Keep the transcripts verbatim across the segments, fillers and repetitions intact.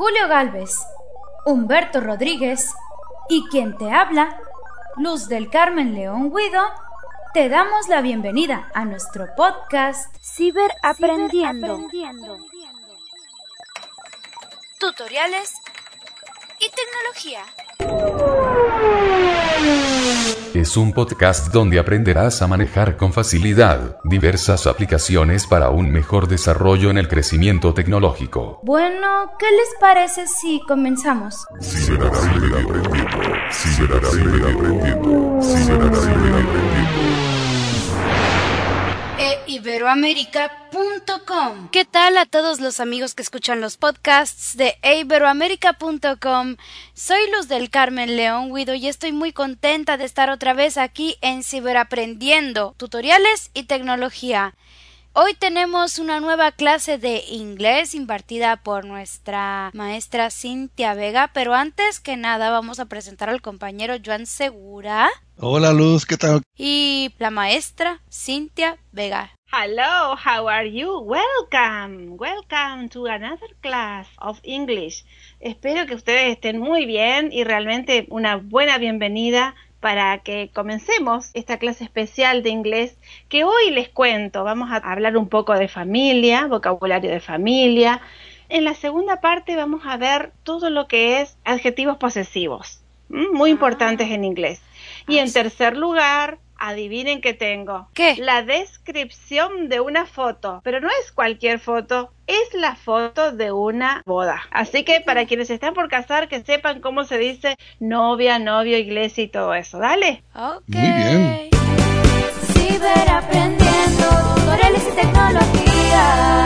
Julio Galvez, Humberto Rodríguez y quien te habla, Luz del Carmen León Guido, te damos la bienvenida a nuestro podcast Ciberaprendiendo. Ciberaprendiendo. Tutoriales y tecnología. Es un podcast donde aprenderás a manejar con facilidad diversas aplicaciones para un mejor desarrollo en el crecimiento tecnológico. Bueno, ¿qué les parece si comenzamos? Ciberaprendiendo, ciberaprendiendo, ciberaprendiendo. e iberoamerica punto com. ¿Qué tal a todos los amigos que escuchan los podcasts de e iberoamerica punto com? Soy Luz del Carmen León Guido y estoy muy contenta de estar otra vez aquí en Ciberaprendiendo, tutoriales y tecnología. Hoy tenemos una nueva clase de inglés impartida por nuestra maestra Cintia Vega, pero antes que nada vamos a presentar al compañero Joan Segura. Hola Luz, ¿qué tal? Y la maestra Cintia Vega. Hello, how are you? Welcome, welcome to another class of English. Espero que ustedes estén muy bien y realmente una buena bienvenida para que comencemos esta clase especial de inglés que hoy les cuento. Vamos a hablar un poco de familia, vocabulario de familia. En la segunda parte vamos a ver todo lo que es adjetivos posesivos, muy ah. importantes en inglés. Y en tercer lugar, adivinen qué tengo. ¿Qué? La descripción de una foto, pero no es cualquier foto, es la foto de una boda. Así que para quienes están por casar, que sepan cómo se dice novia, novio, iglesia y todo eso. Dale. Okay. Muy bien. Ciberaprendiendo, tutoriales y tecnología.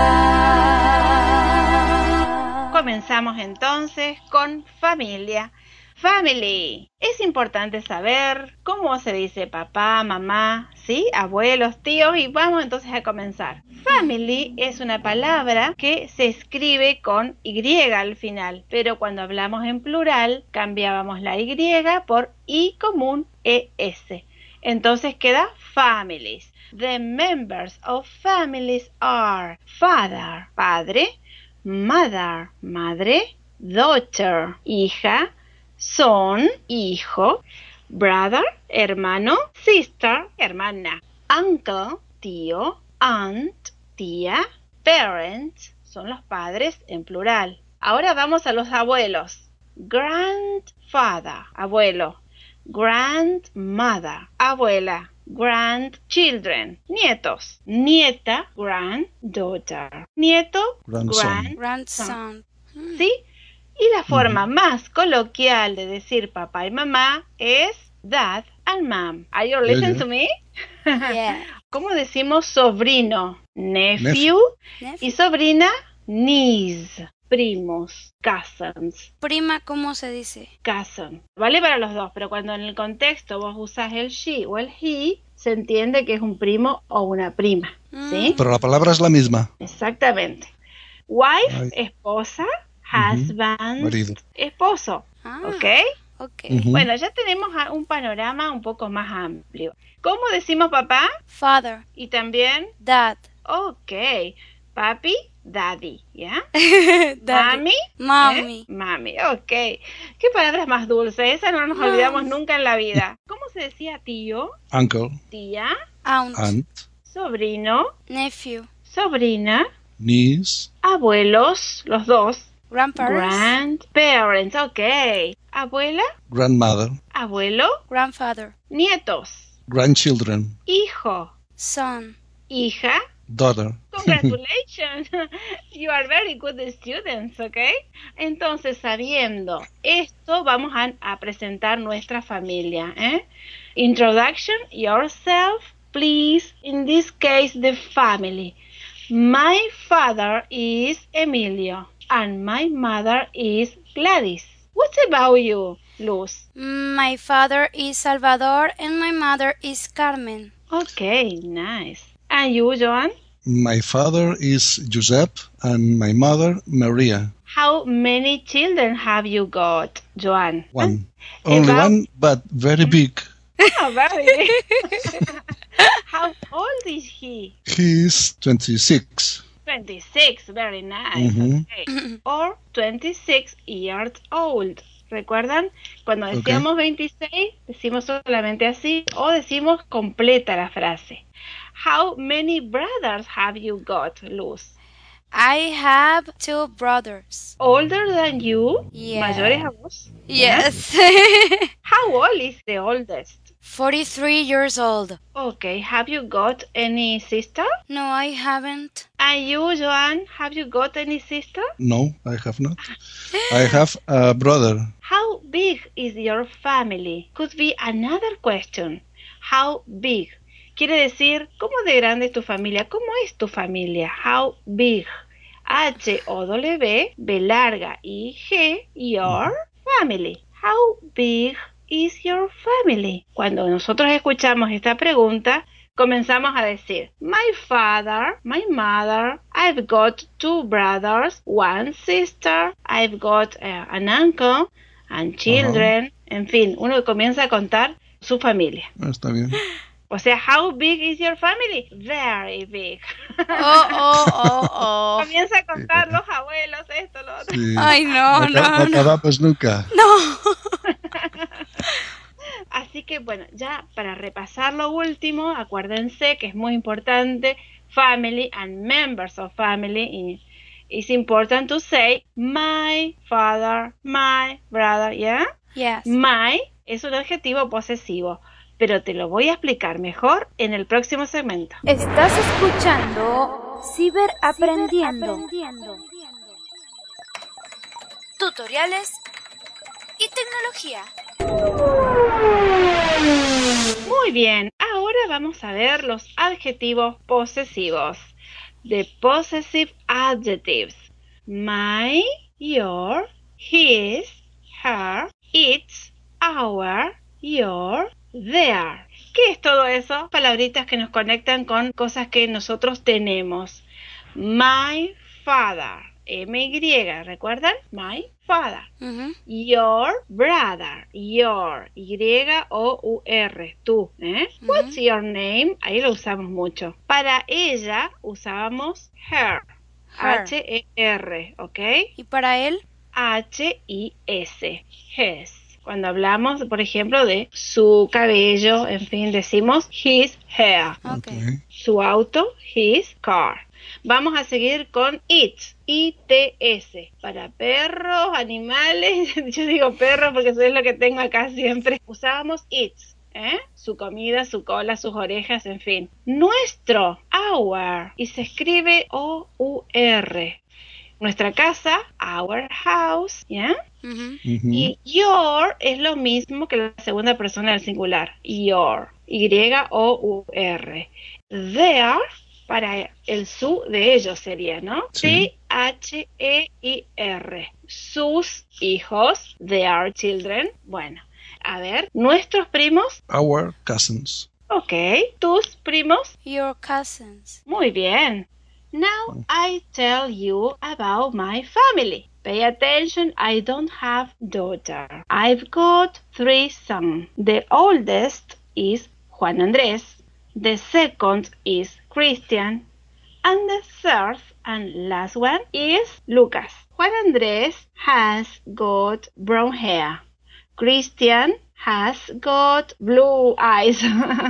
Comenzamos entonces con familia. Family. Es importante saber cómo se dice papá, mamá, ¿sí? Abuelos, tíos, y vamos entonces a comenzar. Family es una palabra que se escribe con Y al final, pero cuando hablamos en plural cambiábamos la Y por I común E S. Entonces queda families. The members of families are father, padre, mother, madre, daughter, hija, son, hijo, brother, hermano, sister, hermana, uncle, tío, aunt, tía, parents, son los padres en plural. Ahora vamos a los abuelos. Grandfather, abuelo. Grandmother, abuela. Grandchildren, nietos. Nieta, granddaughter. Nieto, Grandson. Grandson. ¿Sí? Y la forma uh-huh. más coloquial de decir papá y mamá es dad and mom. Are you listening yeah, yeah. to me? Yeah. ¿Cómo decimos sobrino? Nephew. Nephew. Y sobrina, niece. Primos, cousins. Prima, ¿cómo se dice? Cousin. Vale para los dos, pero cuando en el contexto vos usas el she o el he, se entiende que es un primo o una prima. Mm. ¿Sí? Pero la palabra es la misma. Exactamente. Wife, Ay. esposa. Husband, marido. Esposo, Ah, ¿ok? Ok. Uh-huh. Bueno, ya tenemos un panorama un poco más amplio. ¿Cómo decimos papá? Father, Y también, dad, ok, papi, daddy, ¿ya? daddy, Mami, mommy, ¿eh? Mami, ok. ¿Qué palabras más dulces? Esa no nos Mami. olvidamos nunca en la vida. ¿Cómo se decía tío? Uncle, Tía, aunt, aunt, sobrino, nephew, sobrina, niece, abuelos, los dos. grandparents, Grandparents, ok. Abuela, grandmother, abuelo, grandfather, nietos, grandchildren, hijo, son, hija. daughter. Congratulations, you are very good students, ok. Entonces, sabiendo esto, vamos a, a presentar nuestra familia. ¿eh? Introduction, yourself, please. In this case, the family. My father is Emilio. And my mother is Gladys. What about you, Luz? My father is Salvador and my mother is Carmen. Okay, nice. And you, Joan? My father is Giuseppe and my mother Maria. How many children have you got, Joan? One. Only About- one, but very big. Oh, very. How old is he? He's twenty-six. twenty-six, very nice. Mhm. Okay. Or twenty-six years old. ¿Recuerdan? Cuando decíamos Okay. veintiséis, decimos solamente así o decimos completa la frase. How many brothers have you got, Luz? I have two brothers. Older than you? Yeah. Mayores a vos? ¿Ya? Yes. How old is the oldest? forty-three years old. Okay, have you got any sister? No, I haven't. And you, Joan, have you got any sister? No, I have not. I have a brother. How big is your family? Could be another question. How big? Quiere decir, ¿cómo de grande es tu familia? ¿Cómo es tu familia? How big? H O W, B larga y G, your family. How big is your family? Cuando nosotros escuchamos esta pregunta, comenzamos a decir, my father, my mother, I've got two brothers, one sister, I've got uh, an uncle, and children, uh-huh. En fin, uno comienza a contar su familia. Está bien. O sea, how big is your family? Very big. Oh, oh, oh, oh. Comienza a contar los abuelos, esto, lo otro. Sí. Ay, no, no, no, no no. acabamos nunca. No. Así que bueno, ya para repasar lo último, acuérdense que es muy importante, family and members of family. It's important to say my father, my brother, ¿ya? Yes. My es un adjetivo posesivo, pero te lo voy a explicar mejor en el próximo segmento. Estás escuchando Ciberaprendiendo. Tutoriales y tecnología. Muy bien, ahora vamos a ver los adjetivos posesivos. The possessive adjectives. My, your, his, her, its, our, your, their. ¿Qué es todo eso? Palabritas que nos conectan con cosas que nosotros tenemos. My father. M Y, ¿recuerdan? My father. Uh-huh. Your brother. Your. Y O U R. Tú. ¿eh? Uh-huh. What's your name? Ahí lo usamos mucho. Para ella usábamos her. Her. H E R. ¿Ok? ¿Y para él? H I S. His. Cuando hablamos, por ejemplo, de su cabello, en fin, decimos his hair. Okay. Su auto, his car. Vamos a seguir con its, I T S, para perros, animales, yo digo perros porque eso es lo que tengo acá siempre. Usábamos its, ¿eh? Su comida, su cola, sus orejas, en fin. Nuestro, our, y se escribe O U R. Nuestra casa, our house, ¿ya? Uh-huh. Uh-huh. Y your es lo mismo que la segunda persona del singular, your, Y O U R. Their, para el su de ellos sería, ¿no? Sí. T H E I R. Sus hijos, their children. Bueno, a ver, nuestros primos. Our cousins. Ok, tus primos. Your cousins. Muy bien. Now I tell you about my family. Pay attention, I don't have daughter. I've got three sons. The oldest is Juan Andrés. The second is Christian. And the third and last one is Lucas. Juan Andrés has got brown hair. Christian has got blue eyes.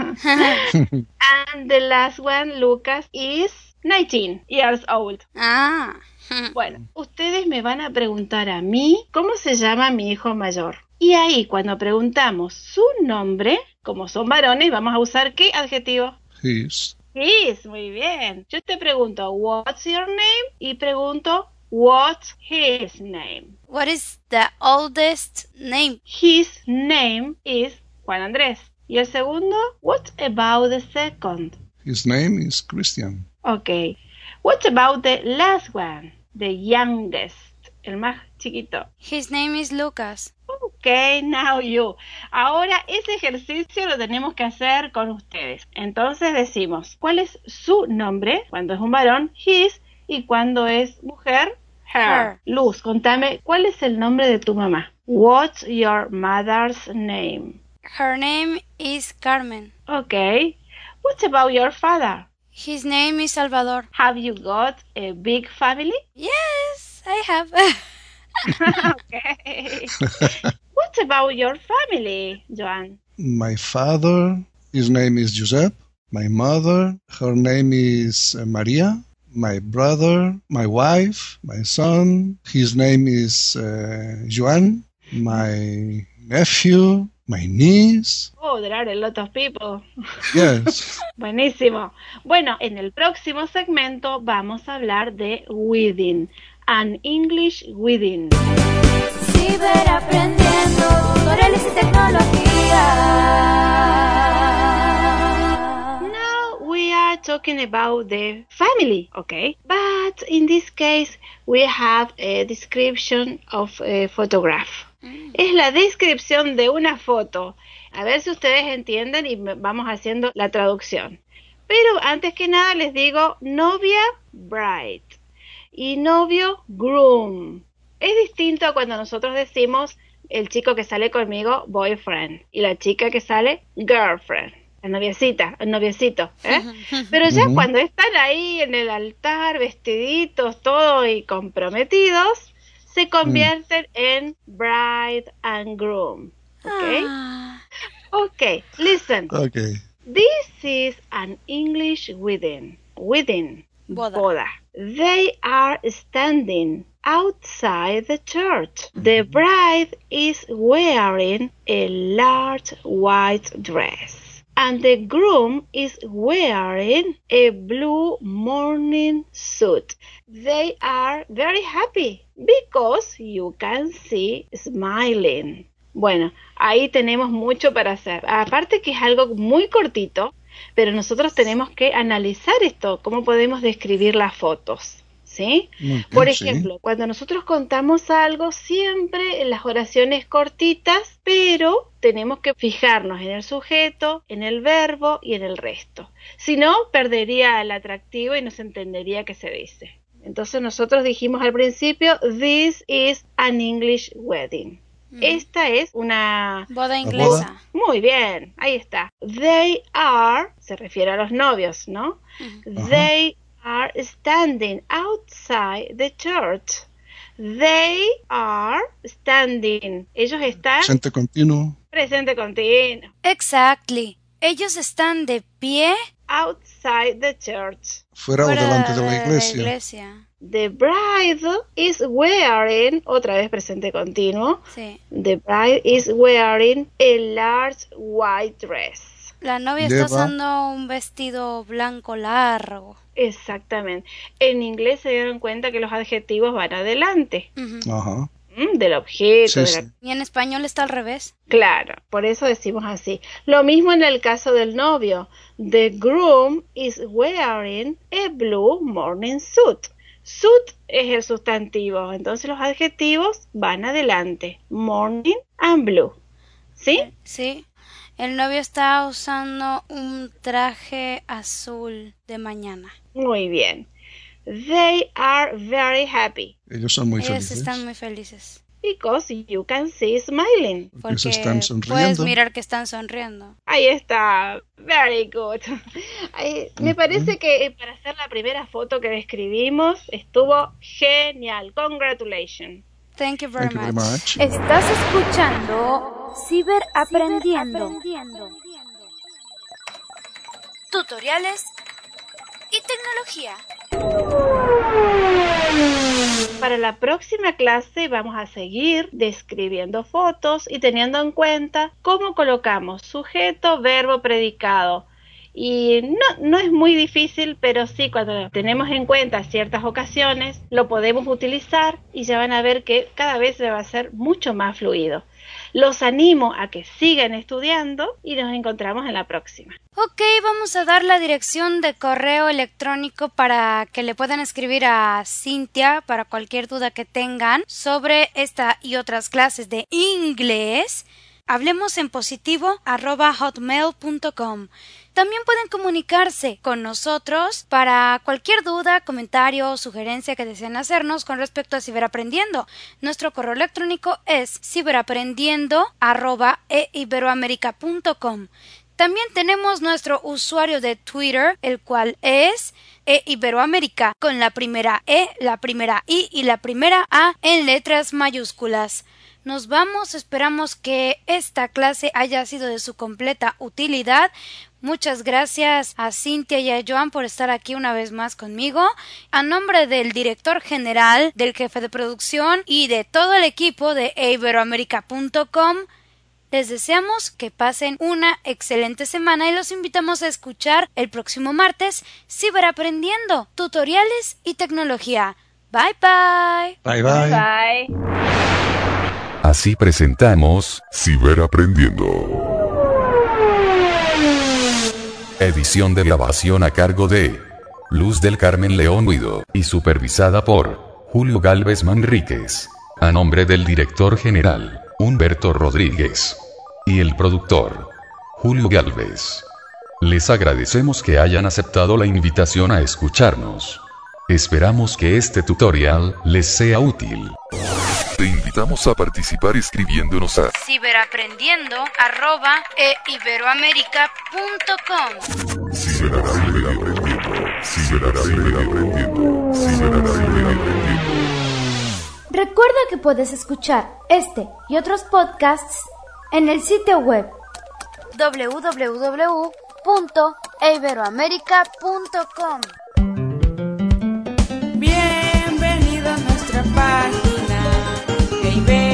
And the last one, Lucas, is nineteen years old. Ah. Bueno, ustedes me van a preguntar a mí cómo se llama mi hijo mayor. Y ahí, cuando preguntamos su nombre, como son varones, vamos a usar ¿qué adjetivo? His. His, muy bien. Yo te pregunto, what's your name? Y pregunto, what's his name? What is the oldest name? His name is Juan Andrés. Y el segundo, what about the second? His name is Christian. Okay. What about the last one? The youngest. El más chiquito. His name is Lucas. Okay, now you. Ahora ese ejercicio lo tenemos que hacer con ustedes. Entonces decimos, ¿cuál es su nombre? Cuando es un varón, his. Y cuando es mujer, her. Her. Luz, contame, ¿cuál es el nombre de tu mamá? What's your mother's name? Her name is Carmen. Okay. What about your father? His name is Salvador. Have you got a big family? Yes, I have. Okay. What about your family, Joan? My father, his name is Josep. My mother, her name is uh, Maria. My brother, my wife, my son, his name is uh, Joan. My nephew, my niece. Oh, there are a lot of people. Yes. Buenísimo. Bueno, en el próximo segmento vamos a hablar de within, an English within. Ciberaprendiendo, tutoriales y tecnología. Now we are talking about the family, okay? But in this case we have a description of a photograph. Mm. Es la descripción de una foto. A ver si ustedes entienden y vamos haciendo la traducción. Pero antes que nada les digo novia, bride, y novio, groom. Es distinto a cuando nosotros decimos el chico que sale conmigo, boyfriend, y la chica que sale, girlfriend. La noviecita, el noviecito, ¿eh? Pero ya uh-huh. cuando están ahí en el altar, vestiditos, todo y comprometidos, se convierten uh-huh. en bride and groom. Okay? Ah. Okay, listen. Okay. This is an English wedding. Wedding. Boda. Boda. They are standing outside the church. The bride is wearing a large white dress, and the groom is wearing a blue morning suit. They are very happy because you can see smiling. Bueno, ahí tenemos mucho para hacer. Aparte que es algo muy cortito, pero nosotros tenemos que analizar esto, cómo podemos describir las fotos, ¿sí? Bien, Por ejemplo, sí. cuando nosotros contamos algo, siempre en las oraciones cortitas, pero tenemos que fijarnos en el sujeto, en el verbo y en el resto. Si no, perdería el atractivo y no se entendería qué se dice. Entonces nosotros dijimos al principio, this is an English wedding. Esta es una boda inglesa. Muy bien, ahí está. They are, se refiere a los novios, ¿no? Uh-huh. They are standing outside the church. They are standing. Ellos están... Presente continuo. Presente continuo. Exactly. Ellos están de pie. Outside the church. Fuera, Fuera o delante de la iglesia. De la iglesia. The bride is wearing, otra vez presente continuo. Sí. The bride is wearing a large white dress. La novia Lleva. está usando un vestido blanco largo. Exactamente. En inglés se dieron cuenta que los adjetivos van adelante. Uh-huh. Ajá. Del objeto. Sí, de la... sí. Y en español está al revés. Claro, por eso decimos así. Lo mismo en el caso del novio. The groom is wearing a blue morning suit. Suit es el sustantivo, entonces los adjetivos van adelante. Morning and blue. ¿Sí? Sí. El novio está usando un traje azul de mañana. Muy bien. They are very happy. Ellos son muy Ellos felices. están muy felices. Because you can see smiling. Porque Porque están sonriendo. puedes mirar que están sonriendo. Ahí está. Very good. Ahí, me Uh-huh. parece que para hacer la primera foto que describimos estuvo genial. Congratulations. Thank you very, Thank you very much. much. Estás escuchando Ciberaprendiendo. Tutoriales y tecnología. Para la próxima clase vamos a seguir describiendo fotos y teniendo en cuenta cómo colocamos sujeto, verbo, predicado. Y no, no es muy difícil, pero sí, cuando tenemos en cuenta ciertas ocasiones, lo podemos utilizar y ya van a ver que cada vez se va a ser mucho más fluido. Los animo a que sigan estudiando y nos encontramos en la próxima. Ok, vamos a dar la dirección de correo electrónico para que le puedan escribir a Cintia para cualquier duda que tengan sobre esta y otras clases de inglés. Hablemos en positivo arroba hotmail punto com. También pueden comunicarse con nosotros para cualquier duda, comentario o sugerencia que deseen hacernos con respecto a Ciberaprendiendo. Nuestro correo electrónico es ciberaprendiendo arroba e iberoamerica punto com. También tenemos nuestro usuario de Twitter, el cual es E Iberoamérica, con la primera E, la primera I y la primera A en letras mayúsculas. Nos vamos, esperamos que esta clase haya sido de su completa utilidad. Muchas gracias a Cintia y a Joan por estar aquí una vez más conmigo. A nombre del director general, del jefe de producción y de todo el equipo de e iberoamerica punto com, les deseamos que pasen una excelente semana y los invitamos a escuchar el próximo martes Ciberaprendiendo, tutoriales y tecnología. Bye bye. Bye bye. Bye. Así presentamos Ciberaprendiendo. edición de grabación a cargo de Luz del Carmen León Guido y supervisada por Julio Galvez Manríquez. A nombre del director general, Humberto Rodríguez, y el productor, Julio Galvez. Les agradecemos que hayan aceptado la invitación a escucharnos. Esperamos que este tutorial les sea útil. Te invitamos a participar escribiéndonos a Ciberaprendiendo arroba e iberoamerica punto com. Ciberaprendiendo, Ciberaprendiendo, Ciberaprendiendo. Recuerda que puedes escuchar este y otros podcasts en el sitio web doble u doble u doble u punto e iberoamerica punto com. Bienvenido a nuestra página e